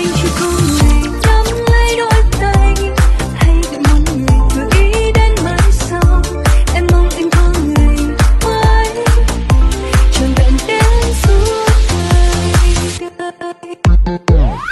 anh chỉ có người nắm lấy đôi tay, hay đợi một người gợi ý đến mai sau. Em mong anh có người mới trọn vẹn đến suốt đời.